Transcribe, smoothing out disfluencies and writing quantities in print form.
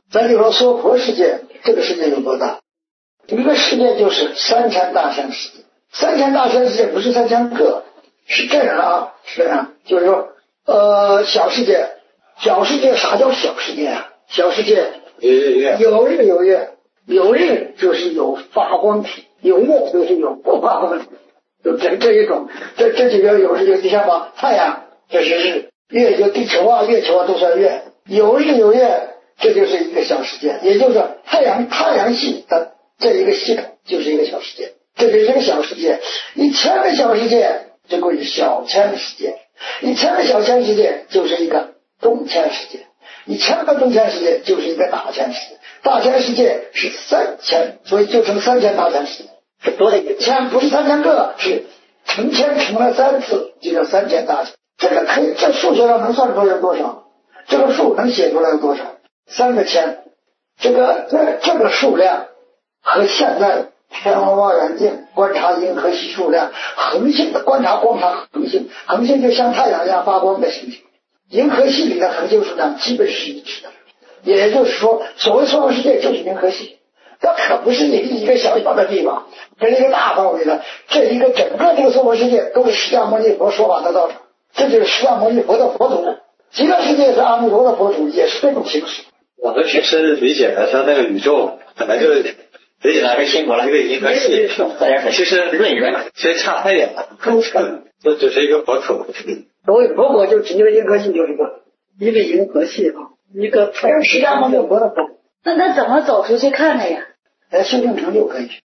咱就说娑婆世界，这个世界有多大？一个世界就是3000大千世界，3000大千世界不是3000个，是这样啊，是这样，就是说小世界，啥叫小世界啊？小世界有日有月，有日就是有发光体，有月就是有不发光体，就这一种，这几个有日有，你像吧，太阳这是日，月就地球啊，月球啊都算月，有日有月，这就是一个小世界，也就是太阳系的这一个系统就是一个小世界，这就是一个小世界，1000个小世界就归小千世界，1000个小千世界就是一个中千世界，1000个中千世界就是一个大千世界，大千世界是3000，所以就成3000大千世界，是多了一个千，不是3000个，是成千乘了3次，就叫3000大千。这个可以，这数学上能算出来有多少？这个数能写出来有多少？3个千，这个数量和现在天文望远镜观察银河系数量，恒星的观察光察恒星，恒星就像太阳一样发光的星星，银河系里的恒星数量基本是一致的。也就是说，所谓娑婆世界就是银河系，这可不是一个小小的地方，这是一个大范围的。这一个整个这个娑婆世界都是释迦牟尼佛说法的道场，这就是释迦牟尼佛的佛土。极乐世界是阿弥陀的佛土，也是这种形式。 我们平时理解的像那个宇宙，本来就是理解那个星国了，一个银河系，其实论圆，其实差太远了，这只是一个佛土。 所谓佛国就指一个银河系，就是一个银河系啊，一个释迦牟尼佛的佛。 那怎么走出去看的呀？ 修定成就可以去。